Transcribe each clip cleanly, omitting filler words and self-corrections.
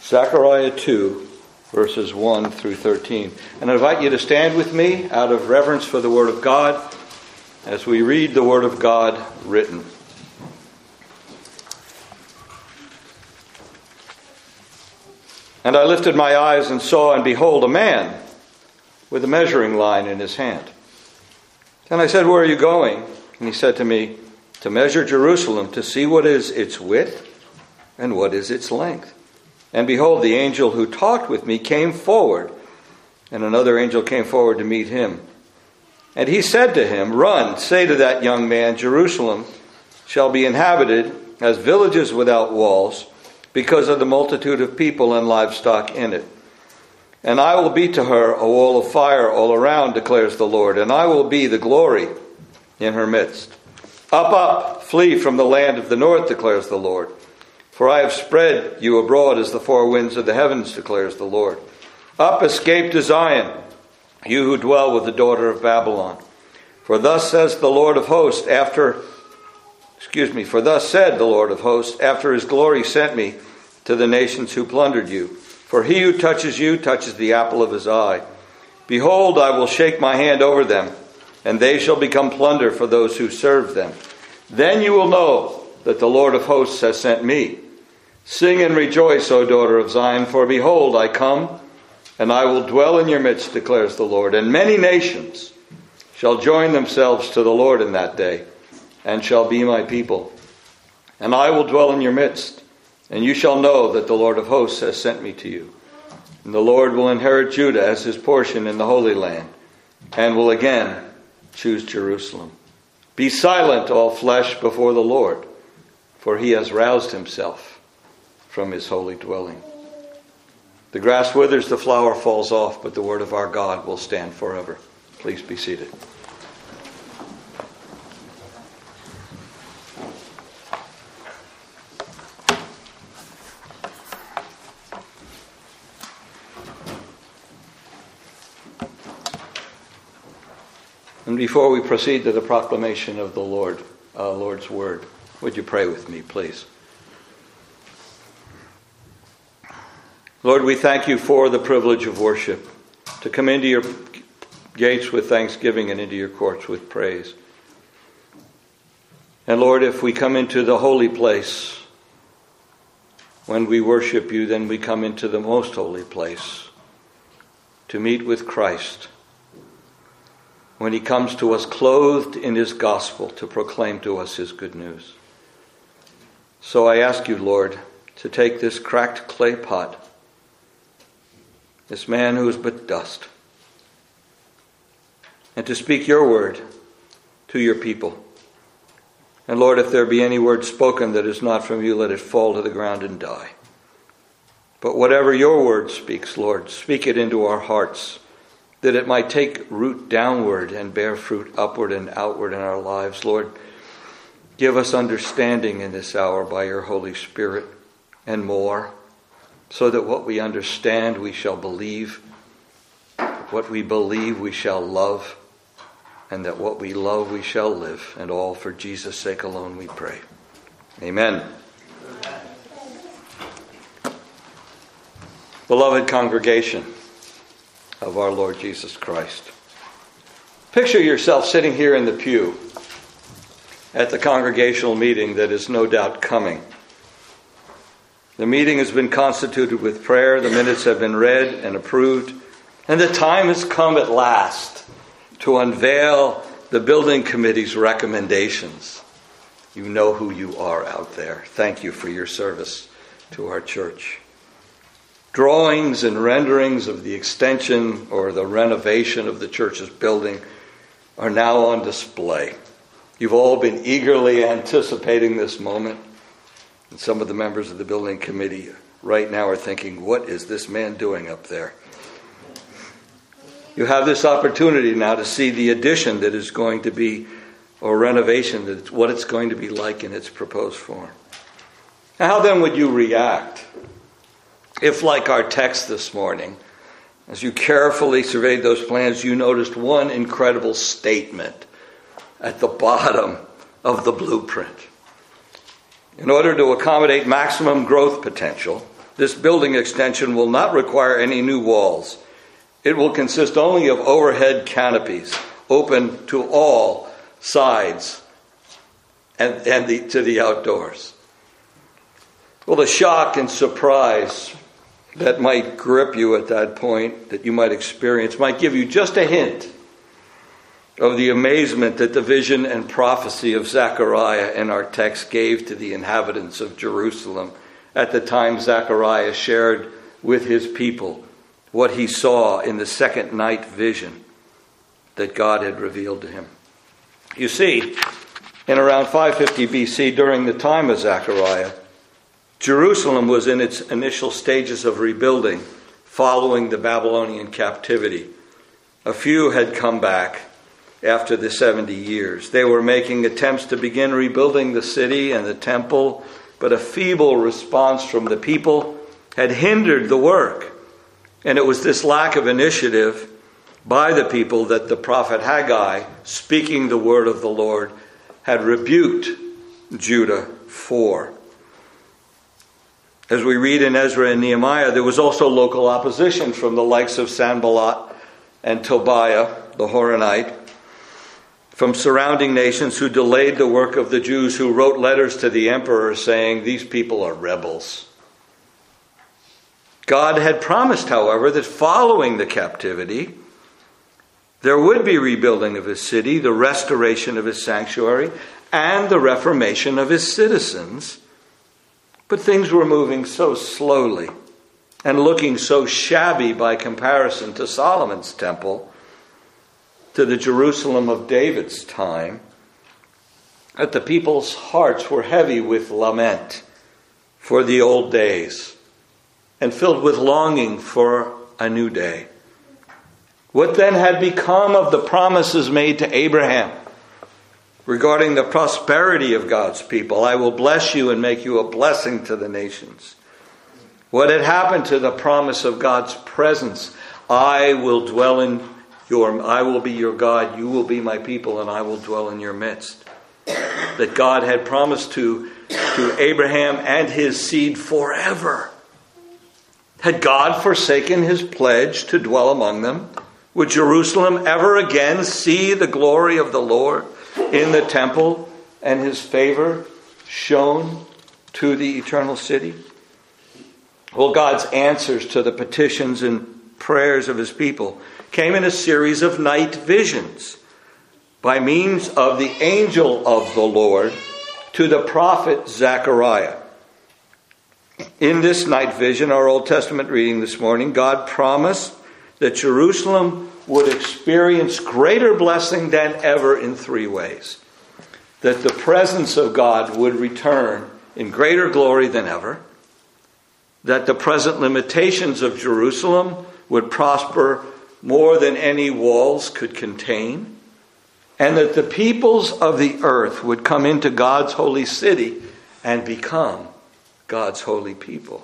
Zechariah 2, verses 1 through 13. And I invite you to stand with me out of reverence for the Word of God as we read the Word of God written. And I lifted my eyes and saw, and behold, a man with a measuring line in his hand. And I said, "Where are you going?" And he said to me, "To measure Jerusalem, to see what is its width and what is its length." And behold, the angel who talked with me came forward, and another angel came forward to meet him. And he said to him, "Run, say to that young man, Jerusalem shall be inhabited as villages without walls, because of the multitude of people and livestock in it. And I will be to her a wall of fire all around, declares the Lord, and I will be the glory in her midst. Up, up, flee from the land of the north, declares the Lord. For I have spread you abroad as the four winds of the heavens, declares the Lord. Up, escape to Zion, you who dwell with the daughter of Babylon. For thus says the Lord of hosts, for thus said the Lord of hosts, after his glory sent me to the nations who plundered you. For he who touches you touches the apple of his eye. Behold, I will shake my hand over them, and they shall become plunder for those who serve them. Then you will know that the Lord of hosts has sent me. Sing and rejoice, O daughter of Zion, for behold, I come, and I will dwell in your midst, declares the Lord. And many nations shall join themselves to the Lord in that day, and shall be my people. And I will dwell in your midst, and you shall know that the Lord of hosts has sent me to you. And the Lord will inherit Judah as his portion in the Holy Land, and will again choose Jerusalem. Be silent, all flesh, before the Lord, for he has roused himself from his holy dwelling. The grass withers, the flower falls off, but the word of our God will stand forever. Please be seated. And before we proceed to the proclamation of the Lord's word, would you pray with me, please? Lord, we thank you for the privilege of worship, to come into your gates with thanksgiving and into your courts with praise. And Lord, if we come into the holy place when we worship you, then we come into the most holy place to meet with Christ, when he comes to us clothed in his gospel to proclaim to us his good news. So I ask you, Lord, to take this cracked clay pot, this man who is but dust, and to speak your word to your people. And Lord, if there be any word spoken that is not from you, let it fall to the ground and die. But whatever your word speaks, Lord, speak it into our hearts, that it might take root downward and bear fruit upward and outward in our lives. Lord, give us understanding in this hour by your Holy Spirit and more, so that what we understand we shall believe, what we believe we shall love, and that what we love we shall live. And all for Jesus' sake alone we pray. Amen. Beloved congregation of our Lord Jesus Christ, picture yourself sitting here in the pew at the congregational meeting that is no doubt coming. The meeting has been constituted with prayer, the minutes have been read and approved, and the time has come at last to unveil the building committee's recommendations. You know who you are out there. Thank you for your service to our church. Drawings and renderings of the extension or the renovation of the church's building are now on display. You've all been eagerly anticipating this moment. And some of the members of the building committee right now are thinking, what is this man doing up there? You have this opportunity now to see the addition that is going to be, or renovation, that's what it's going to be like in its proposed form. How then would you react if, like our text this morning, as you carefully surveyed those plans, you noticed one incredible statement at the bottom of the blueprint? In order to accommodate maximum growth potential, This building extension will not require any new walls. It will consist only of overhead canopies, open to all sides and to the outdoors. Well, the shock and surprise that might grip you at that point, that you might experience, might give you just a hint of the amazement that the vision and prophecy of Zechariah in our text gave to the inhabitants of Jerusalem at the time Zechariah shared with his people what he saw in the second night vision that God had revealed to him. You see, in around 550 BC, during the time of Zechariah, Jerusalem was in its initial stages of rebuilding following the Babylonian captivity. A few had come back after the 70 years. They were making attempts to begin rebuilding the city and the temple, but a feeble response from the people had hindered the work. And it was this lack of initiative by the people that the prophet Haggai, speaking the word of the Lord, had rebuked Judah for. As we read in Ezra and Nehemiah, there was also local opposition from the likes of Sanballat and Tobiah, the Horonite, from surrounding nations who delayed the work of the Jews, who wrote letters to the emperor saying, "These people are rebels." God had promised, however, that following the captivity, there would be rebuilding of his city, the restoration of his sanctuary, and the reformation of his citizens. But things were moving so slowly and looking so shabby by comparison to Solomon's temple, to the Jerusalem of David's time, that the people's hearts were heavy with lament for the old days and filled with longing for a new day. What then had become of the promises made to Abraham regarding the prosperity of God's people? "I will bless you and make you a blessing to the nations." What had happened to the promise of God's presence? I will be your God, you will be my people, and I will dwell in your midst. That God had promised to Abraham and his seed forever. Had God forsaken his pledge to dwell among them? Would Jerusalem ever again see the glory of the Lord in the temple and his favor shown to the eternal city? Well, God's answers to the petitions and prayers of his people came in a series of night visions by means of the angel of the Lord to the prophet Zechariah. In this night vision, our Old Testament reading this morning, God promised that Jerusalem would experience greater blessing than ever in three ways. That the presence of God would return in greater glory than ever. That the present limitations of Jerusalem would prosper more than any walls could contain. And that the peoples of the earth would come into God's holy city and become God's holy people.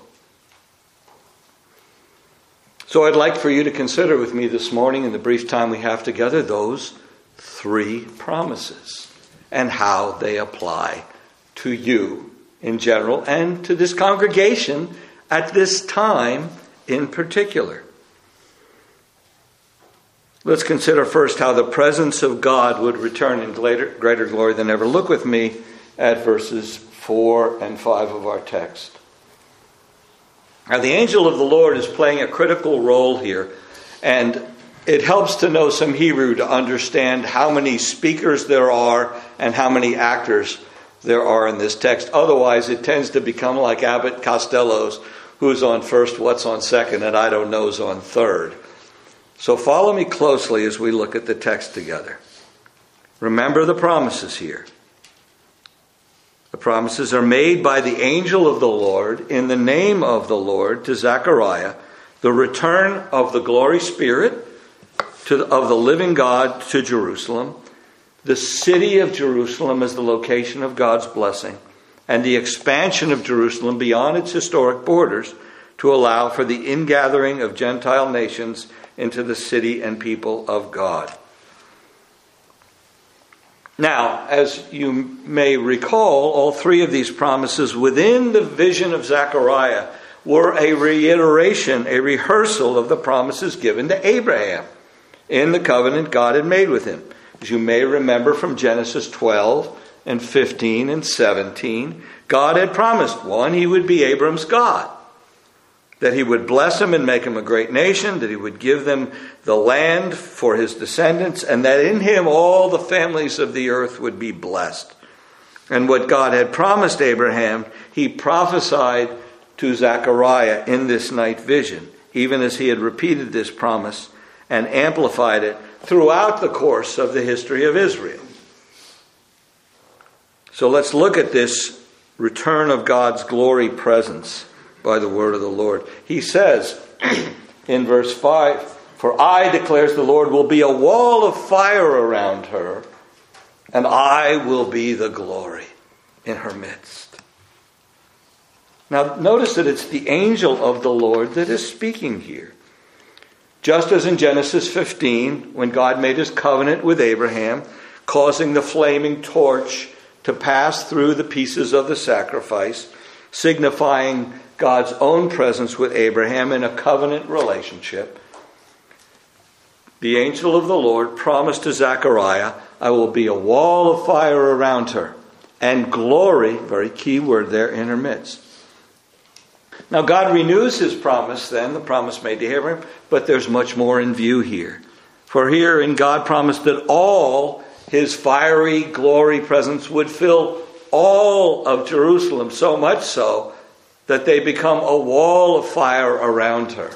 So I'd like for you to consider with me this morning, in the brief time we have together, those three promises and how they apply to you in general and to this congregation at this time in particular. Let's consider first how the presence of God would return in greater glory than ever. Look with me at verses 4 and 5 of our text. Now, the angel of the Lord is playing a critical role here, and it helps to know some Hebrew to understand how many speakers there are and how many actors there are in this text. Otherwise, it tends to become like Abbott Costello's, who's on first, what's on second, and I don't know's on third. So follow me closely as we look at the text together. Remember the promises here. The promises are made by the angel of the Lord in the name of the Lord to Zechariah, the return of the glory spirit of the living God to Jerusalem, the city of Jerusalem as the location of God's blessing, and the expansion of Jerusalem beyond its historic borders to allow for the ingathering of Gentile nations into the city and people of God. Now, as you may recall, all three of these promises within the vision of Zechariah were a reiteration, a rehearsal of the promises given to Abraham in the covenant God had made with him. As you may remember from Genesis 12 and 15 and 17, God had promised, one, he would be Abram's God, that he would bless him and make him a great nation, that he would give them the land for his descendants, and that in him all the families of the earth would be blessed. And what God had promised Abraham, he prophesied to Zechariah in this night vision, even as he had repeated this promise and amplified it throughout the course of the history of Israel. So let's look at this return of God's glory presence by the word of the Lord. He says in verse 5, "For I, declares the Lord, will be a wall of fire around her, and I will be the glory in her midst." Now notice that it's the angel of the Lord that is speaking here. Just as in Genesis 15, when God made his covenant with Abraham, causing the flaming torch to pass through the pieces of the sacrifice, signifying God's own presence with Abraham in a covenant relationship, the angel of the Lord promised to Zechariah, "I will be a wall of fire around her, and glory," very key word there, "in her midst." Now God renews his promise then, the promise made to Abraham, but there's much more in view here. For herein God promised that all his fiery glory presence would fill all of Jerusalem, so much so that they become a wall of fire around her.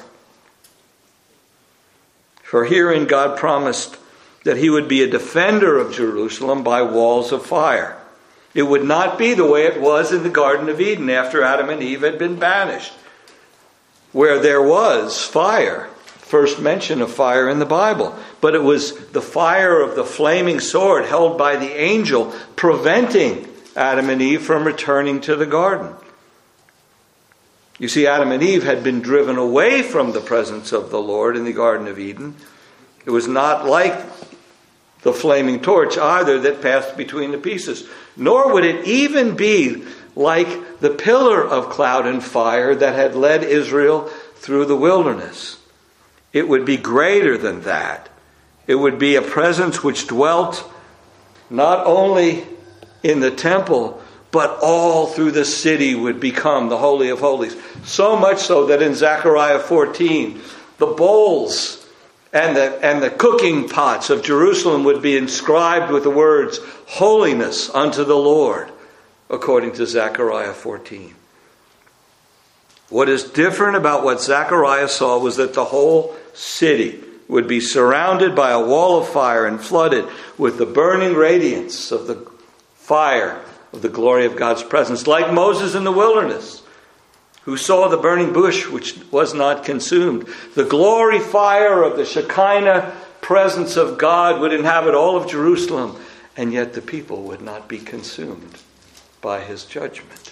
For herein God promised that he would be a defender of Jerusalem by walls of fire. It would not be the way it was in the Garden of Eden after Adam and Eve had been banished, where there was fire, first mention of fire in the Bible. But it was the fire of the flaming sword held by the angel preventing Adam and Eve from returning to the garden. You see, Adam and Eve had been driven away from the presence of the Lord in the Garden of Eden. It was not like the flaming torch either that passed between the pieces. Nor would it even be like the pillar of cloud and fire that had led Israel through the wilderness. It would be greater than that. It would be a presence which dwelt not only in the temple, but all through the city would become the Holy of Holies. So much so that in Zechariah 14, the bowls and the cooking pots of Jerusalem would be inscribed with the words, "Holiness unto the Lord," according to Zechariah 14. What is different about what Zechariah saw was that the whole city would be surrounded by a wall of fire and flooded with the burning radiance of the fire of the glory of God's presence, like Moses in the wilderness, who saw the burning bush which was not consumed. The glory fire of the Shekinah presence of God would inhabit all of Jerusalem, and yet the people would not be consumed by his judgment.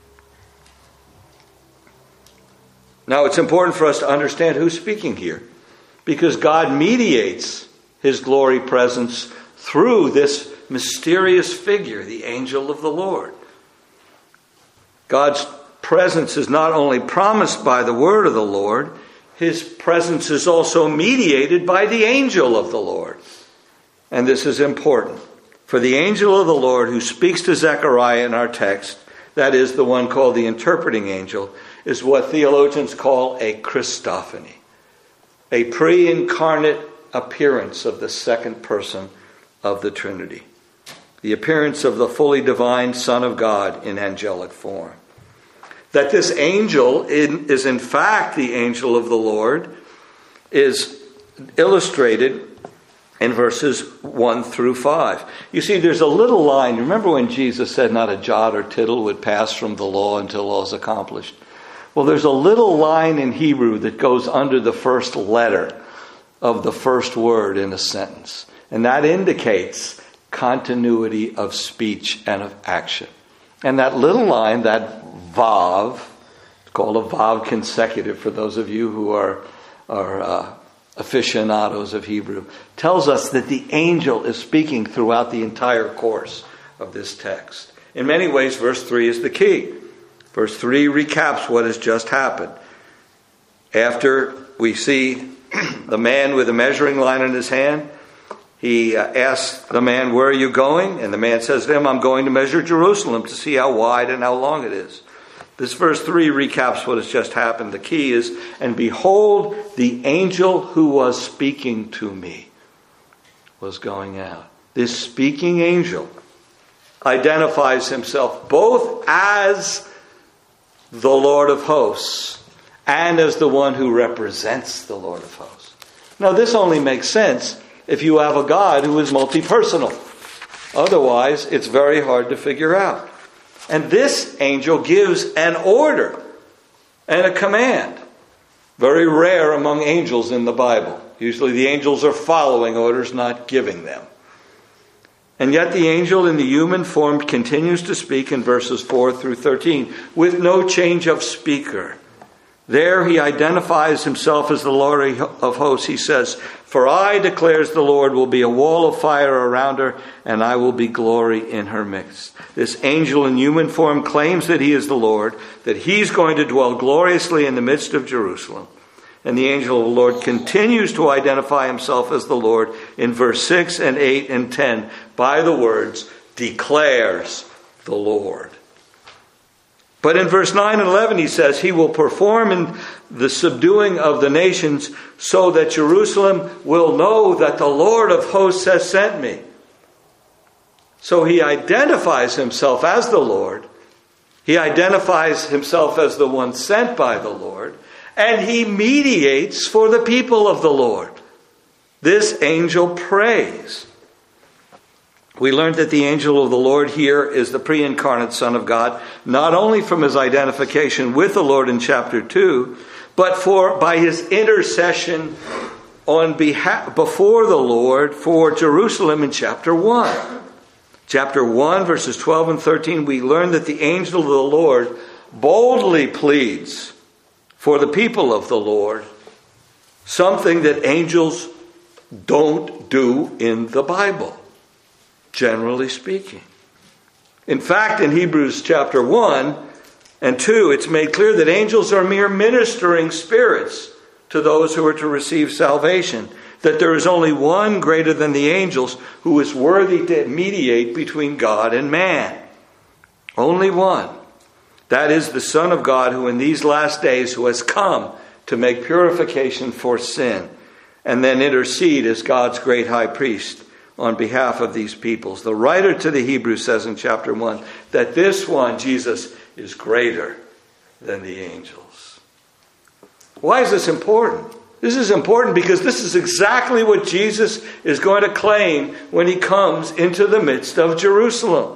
Now it's important for us to understand who's speaking here, because God mediates his glory presence through this mysterious figure, the angel of the Lord. God's presence is not only promised by the word of the Lord, his presence is also mediated by the angel of the Lord. And this is important. For the angel of the Lord who speaks to Zechariah in our text, that is the one called the interpreting angel, is what theologians call a Christophany, a pre-incarnate appearance of the second person of the Trinity, the appearance of the fully divine Son of God in angelic form. That this angel is in fact the angel of the Lord is illustrated in verses 1 through 5. You see, there's a little line. Remember when Jesus said not a jot or tittle would pass from the law until all is accomplished? Well, there's a little line in Hebrew that goes under the first letter of the first word in a sentence. And that indicates continuity of speech and of action. And that little line, that vav, it's called a vav consecutive for those of you who are aficionados of Hebrew, tells us that the angel is speaking throughout the entire course of this text. In many ways, verse 3 is the key. Verse 3 recaps what has just happened. After we see the man with a measuring line in his hand, he asks the man, "Where are you going?" And the man says to him, "I'm going to measure Jerusalem to see how wide and how long it is." This verse 3 recaps what has just happened. The key is, "And behold, the angel who was speaking to me was going out." This speaking angel identifies himself both as the Lord of hosts and as the one who represents the Lord of hosts. Now, this only makes sense if you have a God who is multi-personal. Otherwise, it's very hard to figure out. And this angel gives an order and a command. Very rare among angels in the Bible. Usually the angels are following orders, not giving them. And yet the angel in the human form continues to speak in verses 4 through 13 with no change of speaker. There he identifies himself as the Lord of hosts. He says, "For I, declares the Lord, will be a wall of fire around her, and I will be glory in her midst." This angel in human form claims that he is the Lord, that he's going to dwell gloriously in the midst of Jerusalem. And the angel of the Lord continues to identify himself as the Lord in verse 6 and 8 and 10 by the words, "declares the Lord." But in verse 9 and 11 he says, "He will perform in the subduing of the nations so that Jerusalem will know that the Lord of hosts has sent me." So he identifies himself as the Lord. He identifies himself as the one sent by the Lord. And he mediates for the people of the Lord. This angel prays. We learned that the angel of the Lord here is the pre-incarnate Son of God, not only from his identification with the Lord in chapter 2, but by his intercession on behalf before the Lord for Jerusalem in chapter 1. Chapter 1, verses 12 and 13, we learn that the angel of the Lord boldly pleads for the people of the Lord, something that angels don't do in the Bible, generally speaking. In fact, in Hebrews chapter 1 and 2, it's made clear that angels are mere ministering spirits to those who are to receive salvation, that there is only one greater than the angels who is worthy to mediate between God and man. Only one. That is the Son of God, who in these last days who has come to make purification for sin and then intercede as God's great high priest on behalf of these peoples. The writer to the Hebrews says in chapter 1 that this one, Jesus, is greater than the angels. Why is this important? This is important because this is exactly what Jesus is going to claim when he comes into the midst of Jerusalem.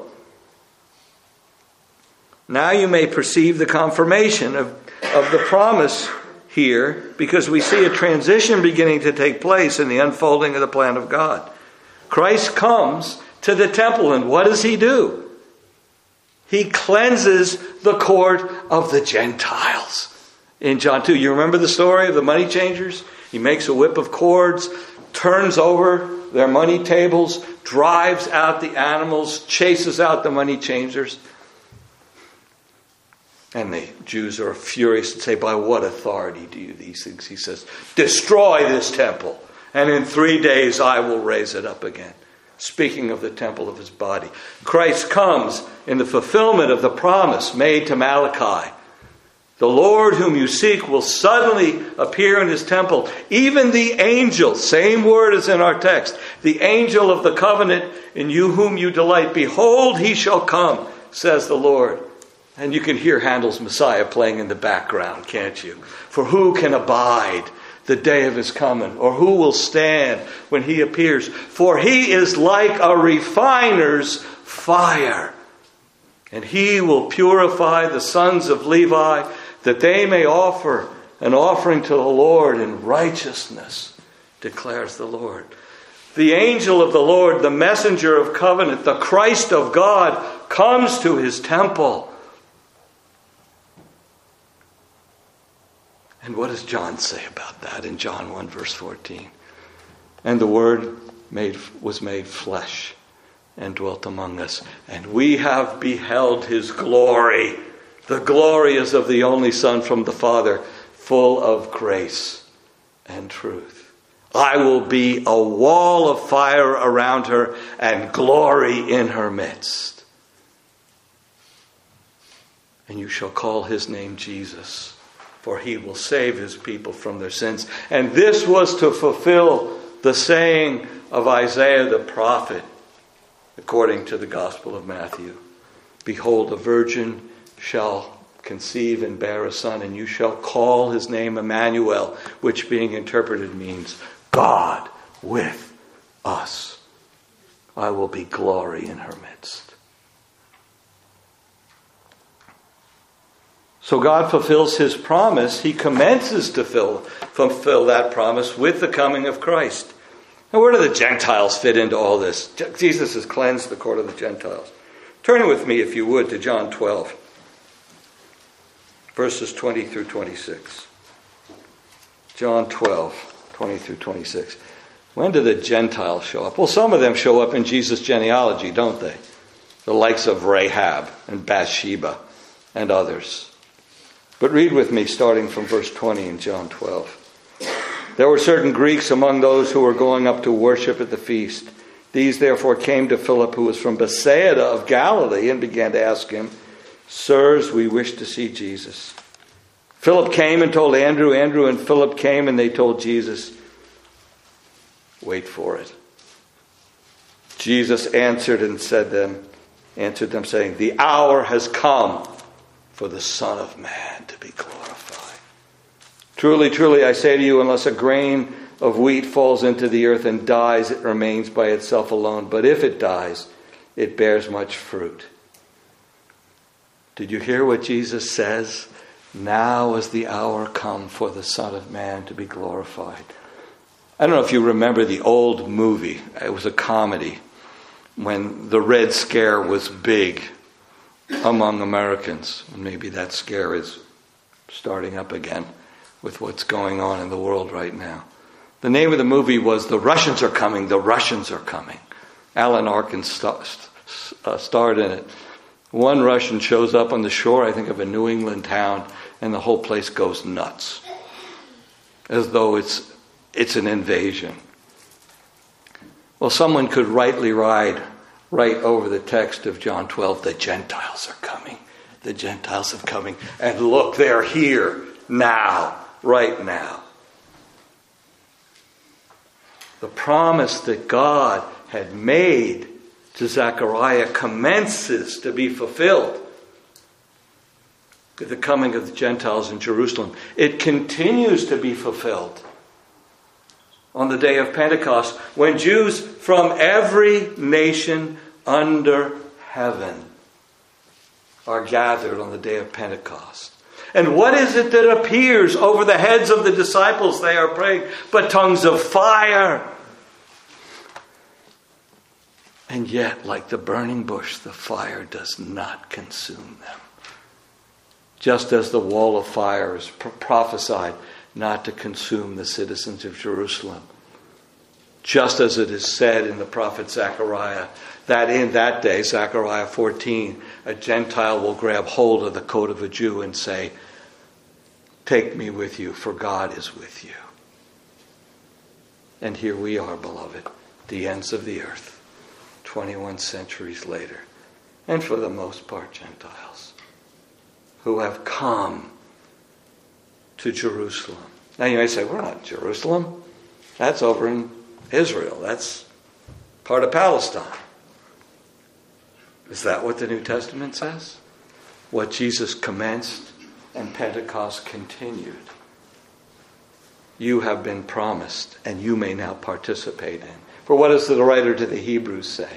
Now you may perceive the confirmation of the promise here, because we see a transition beginning to take place in the unfolding of the plan of God. Christ comes to the temple, and what does he do? He cleanses the court of the Gentiles. In John 2, you remember the story of the money changers? He makes a whip of cords, turns over their money tables, drives out the animals, chases out the money changers. And the Jews are furious and say, "By what authority do you do these things?" He says, "Destroy this temple, and in 3 days I will raise it up again." Speaking of the temple of his body. Christ comes in the fulfillment of the promise made to Malachi. The Lord whom you seek will suddenly appear in his temple. Even the angel, same word as in our text, the angel of the covenant in you whom you delight. Behold, he shall come, says the Lord. And you can hear Handel's Messiah playing in the background, can't you? For who can abide the day of his coming? Or who will stand when he appears? For he is like a refiner's fire. And he will purify the sons of Levi, that they may offer an offering to the Lord in righteousness, declares the Lord. The angel of the Lord, the messenger of covenant, the Christ of God, comes to his temple. And what does John say about that in John 1 verse 14? And the Word was made flesh and dwelt among us. And we have beheld his glory. The glory is of the only Son from the Father, full of grace and truth. I will be a wall of fire around her and glory in her midst. And you shall call his name Jesus, for he will save his people from their sins. And this was to fulfill the saying of Isaiah the prophet, according to the Gospel of Matthew. Behold, a virgin shall conceive and bear a son, and you shall call his name Emmanuel, which being interpreted means God with us. I will be glory in her midst. So God fulfills his promise. He commences to fulfill that promise with the coming of Christ. Now, where do the Gentiles fit into all this? Jesus has cleansed the court of the Gentiles. Turn with me, if you would, to John 12, verses 20 through 26. John 12, 20 through 26. When do the Gentiles show up? Well, some of them show up in Jesus' genealogy, don't they? The likes of Rahab and Bathsheba and others. But read with me, starting from verse 20 in John 12. There were certain Greeks among those who were going up to worship at the feast. These therefore came to Philip, who was from Bethsaida of Galilee, and began to ask him, Sirs, we wish to see Jesus. Philip came and told Andrew. Andrew and Philip came and they told Jesus. Wait for it. Jesus answered them, saying, The hour has come for the Son of Man to be glorified. Truly, truly, I say to you, unless a grain of wheat falls into the earth and dies, it remains by itself alone. But if it dies, it bears much fruit. Did you hear what Jesus says? Now is the hour come for the Son of Man to be glorified. I don't know if you remember the old movie. It was a comedy when the Red Scare was big among Americans. And maybe that scare is starting up again with what's going on in the world right now. The name of the movie was The Russians Are Coming, The Russians Are Coming. Alan Arkin starred in it. One Russian shows up on the shore, I think, of a New England town, and the whole place goes nuts. As though it's an invasion. Well, someone could rightly write over the text of John 12, the Gentiles are coming. The Gentiles are coming. And look, they're here now, right now. The promise that God had made to Zechariah commences to be fulfilled with the coming of the Gentiles in Jerusalem. It continues to be fulfilled on the day of Pentecost, when Jews from every nation under heaven are gathered on the day of Pentecost. And what is it that appears over the heads of the disciples they are praying? But tongues of fire. And yet, like the burning bush, the fire does not consume them. Just as the wall of fire is prophesied not to consume the citizens of Jerusalem. Just as it is said in the prophet Zechariah, that in that day, Zechariah 14, a Gentile will grab hold of the coat of a Jew and say, Take me with you, for God is with you. And here we are, beloved, the ends of the earth, 21 centuries later, and for the most part Gentiles, who have come to Jerusalem. Now you may say, we're not in Jerusalem. That's over in Israel. That's part of Palestine. Is that what the New Testament says? What Jesus commenced and Pentecost continued. You have been promised and you may now participate in. For what does the writer to the Hebrews say?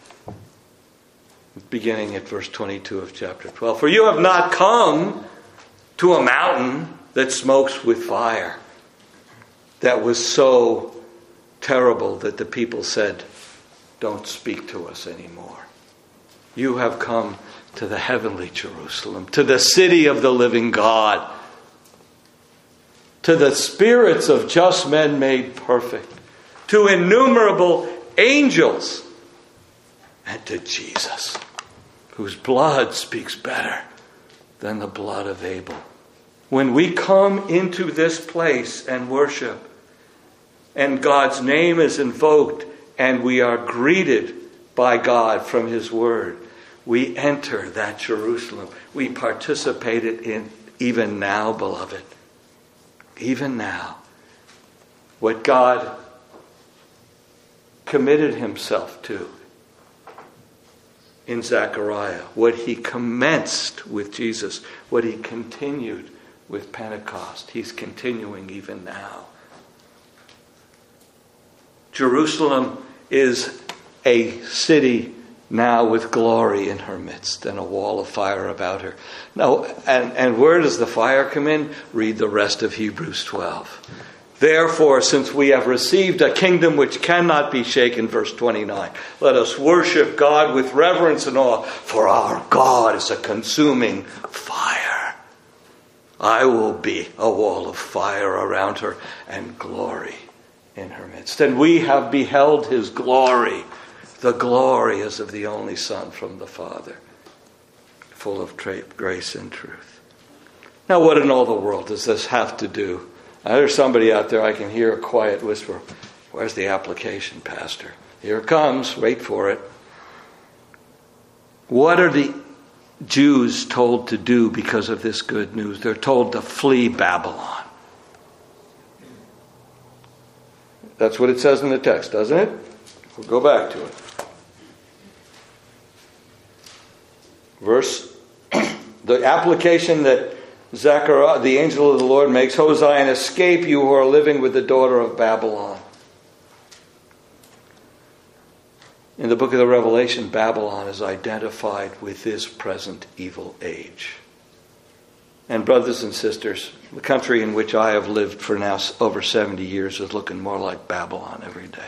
Beginning at verse 22 of chapter 12. For you have not come to a mountain that smokes with fire, that was so terrible that the people said, Don't speak to us anymore. You have come to the heavenly Jerusalem, to the city of the living God, to the spirits of just men made perfect, to innumerable angels, and to Jesus, whose blood speaks better than the blood of Abel. When we come into this place and worship, and God's name is invoked, and we are greeted by God from His Word, we enter that Jerusalem. We participate in even now, beloved. Even now. What God committed Himself to in Zechariah, what He commenced with Jesus, what He continued with Pentecost, He's continuing even now. Jerusalem is a city now with glory in her midst and a wall of fire about her. Now, and where does the fire come in? Read the rest of Hebrews 12. Therefore, since we have received a kingdom which cannot be shaken, verse 29, let us worship God with reverence and awe, for our God is a consuming fire. I will be a wall of fire around her and glory in her midst. And we have beheld His glory. The glory is of the only Son from the Father, full of grace and truth. Now, what in all the world does this have to do? Now, there's somebody out there, I can hear a quiet whisper. Where's the application, Pastor? Here it comes. Wait for it. What are the Jews told to do because of this good news? They're told to flee Babylon. That's what it says in the text, doesn't it? We'll go back to it. The application that Zechariah, the angel of the Lord, makes: Hosea, escape you who are living with the daughter of Babylon. In the book of the Revelation, Babylon is identified with this present evil age. And brothers and sisters, the country in which I have lived for now over 70 years is looking more like Babylon every day.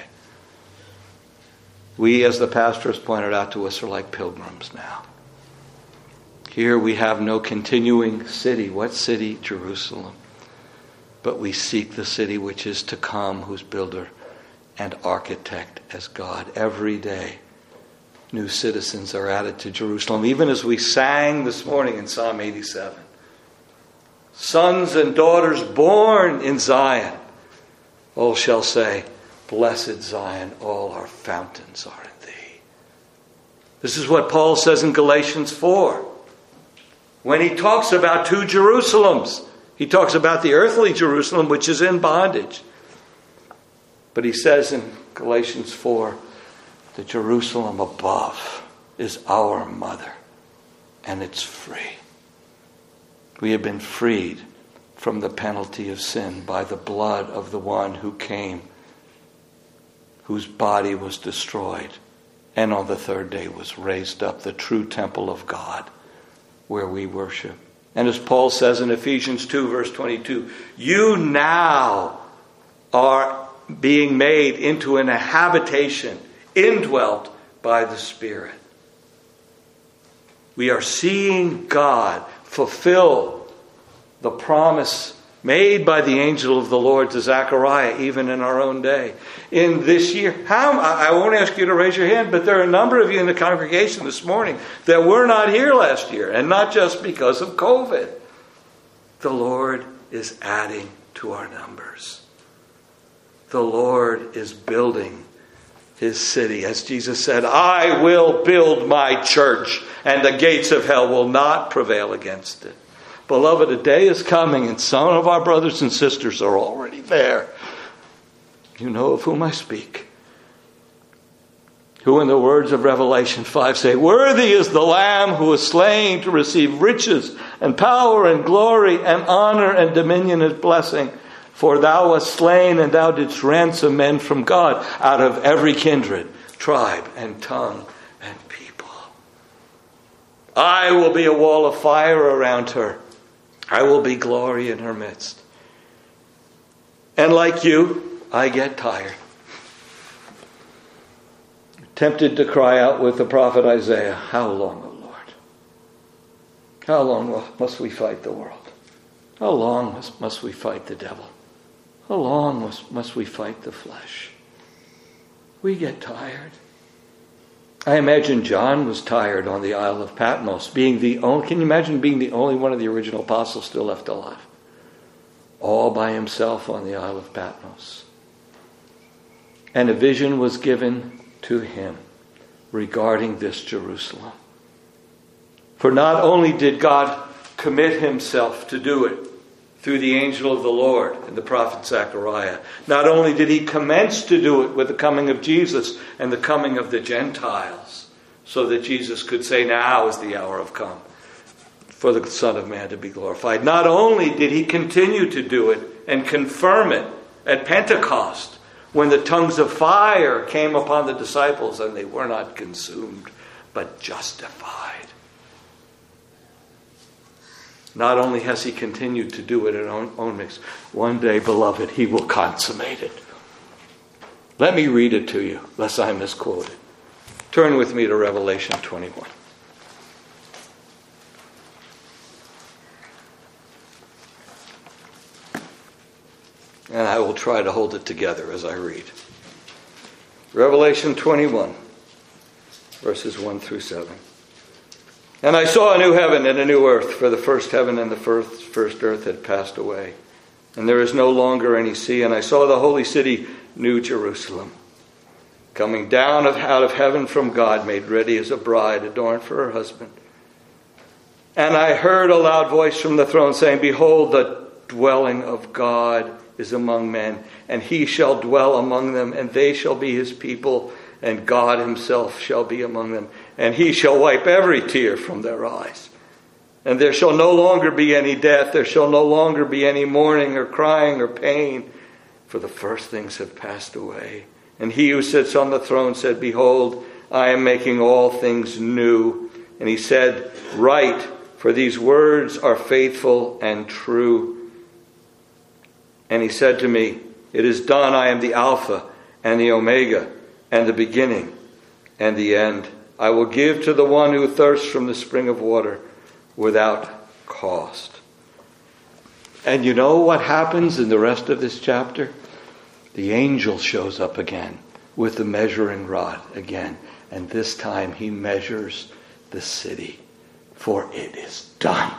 We, as the pastor has pointed out to us, are like pilgrims now. Here we have no continuing city. What city? Jerusalem. But we seek the city which is to come, whose builder and architect as God. Every day, new citizens are added to Jerusalem. Even as we sang this morning in Psalm 87. Sons and daughters born in Zion, all shall say, blessed Zion, all our fountains are in thee. This is what Paul says in Galatians 4. When he talks about two Jerusalems, he talks about the earthly Jerusalem, which is in bondage. But he says in Galatians 4, the Jerusalem above is our mother, and it's free. We have been freed from the penalty of sin by the blood of the one who came, whose body was destroyed, and on the third day was raised up, the true temple of God, where we worship. And as Paul says in Ephesians 2, verse 22, you now are being made into an habitation, indwelt by the Spirit. We are seeing God fulfill the promise made by the angel of the Lord to Zechariah, even in our own day. In this year, I won't ask you to raise your hand, but there are a number of you in the congregation this morning that were not here last year, and not just because of COVID. The Lord is adding to our numbers. The Lord is building His city. As Jesus said, I will build my church, and the gates of hell will not prevail against it. Beloved, a day is coming, and some of our brothers and sisters are already there. You know of whom I speak. Who in the words of Revelation 5 say, worthy is the Lamb who was slain to receive riches and power and glory and honor and dominion and blessing. For thou wast slain, and thou didst ransom men from God out of every kindred, tribe, and tongue, and people. I will be a wall of fire around her. I will be glory in her midst. And like you, I get tired. Tempted to cry out with the prophet Isaiah, how long, O Lord? How long must we fight the world? How long must we fight the devil? How long must we fight the flesh? We get tired. I imagine John was tired on the Isle of Patmos, can you imagine being the only one of the original apostles still left alive? All by himself on the Isle of Patmos. And a vision was given to him regarding this Jerusalem. For not only did God commit himself to do it through the angel of the Lord and the prophet Zechariah, not only did he commence to do it with the coming of Jesus and the coming of the Gentiles, so that Jesus could say, now is the hour of come for the Son of Man to be glorified. Not only did he continue to do it and confirm it at Pentecost, when the tongues of fire came upon the disciples and they were not consumed, but justified. Not only has he continued to do it at own mix, one day, beloved, he will consummate it. Let me read it to you, lest I misquote it. Turn with me to Revelation 21. And I will try to hold it together as I read. Revelation 21, verses 1 through 7. And I saw a new heaven and a new earth, for the first heaven and the first earth had passed away, and there is no longer any sea. And I saw the holy city, New Jerusalem, coming down out of heaven from God, made ready as a bride adorned for her husband. And I heard a loud voice from the throne saying, behold, the dwelling of God is among men, and he shall dwell among them, and they shall be his people, and God himself shall be among them, and he shall wipe every tear from their eyes. And there shall no longer be any death, there shall no longer be any mourning or crying or pain, for the first things have passed away. And he who sits on the throne said, behold, I am making all things new. And he said, write, for these words are faithful and true. And he said to me, it is done. I am the Alpha and the Omega and the beginning and the end. I will give to the one who thirsts from the spring of water without cost. And you know what happens in the rest of this chapter? The angel shows up again with the measuring rod again. And this time he measures the city, for it is done.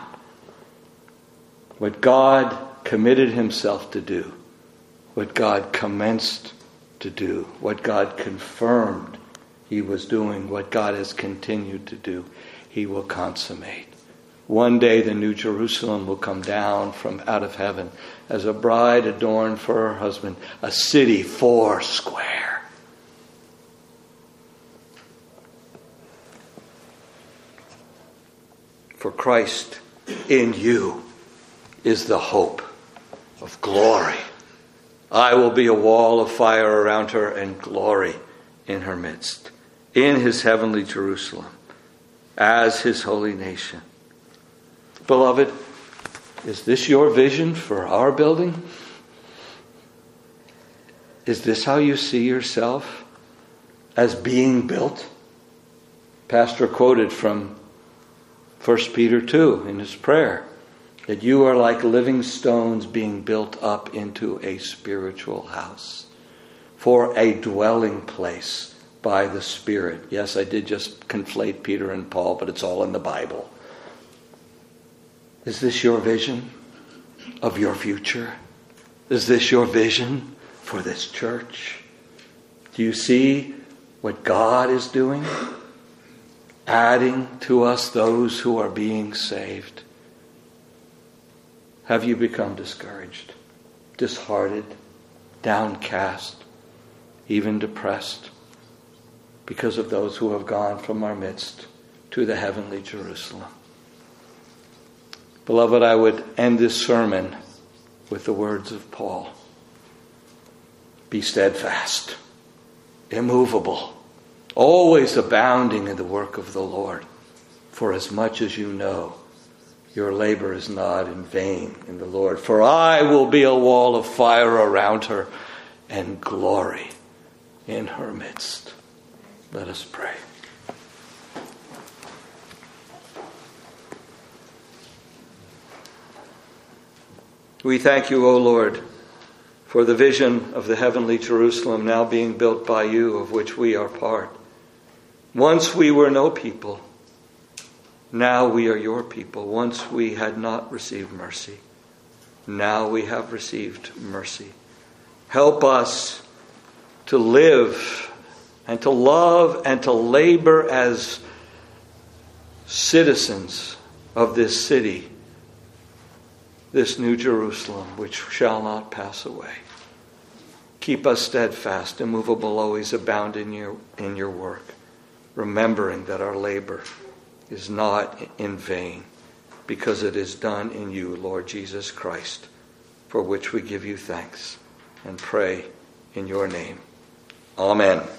What God committed himself to do, what God commenced to do, what God confirmed he was doing, what God has continued to do, he will consummate. One day the New Jerusalem will come down from out of heaven as a bride adorned for her husband, a city 4 square. For Christ in you is the hope of glory. I will be a wall of fire around her and glory in her midst, in his heavenly Jerusalem, as his holy nation. Beloved, is this your vision for our building? Is this how you see yourself as being built? Pastor quoted from 1 Peter 2 in his prayer, that you are like living stones being built up into a spiritual house for a dwelling place by the Spirit. Yes, I did just conflate Peter and Paul, but it's all in the Bible. Is this your vision of your future? Is this your vision for this church? Do you see what God is doing? Adding to us those who are being saved. Have you become discouraged, disheartened, downcast, even depressed because of those who have gone from our midst to the heavenly Jerusalem? Beloved, I would end this sermon with the words of Paul. Be steadfast, immovable, always abounding in the work of the Lord, for as much as you know, your labor is not in vain in the Lord. For I will be a wall of fire around her and glory in her midst. Let us pray. We thank you, O Lord, for the vision of the heavenly Jerusalem now being built by you, of which we are part. Once we were no people. Now we are your people. Once we had not received mercy. Now we have received mercy. Help us to live and to love and to labor as citizens of this city, this New Jerusalem, which shall not pass away. Keep us steadfast, immovable, always abound in your work, remembering that our labor is not in vain, because it is done in you, Lord Jesus Christ, for which we give you thanks and pray in your name. Amen.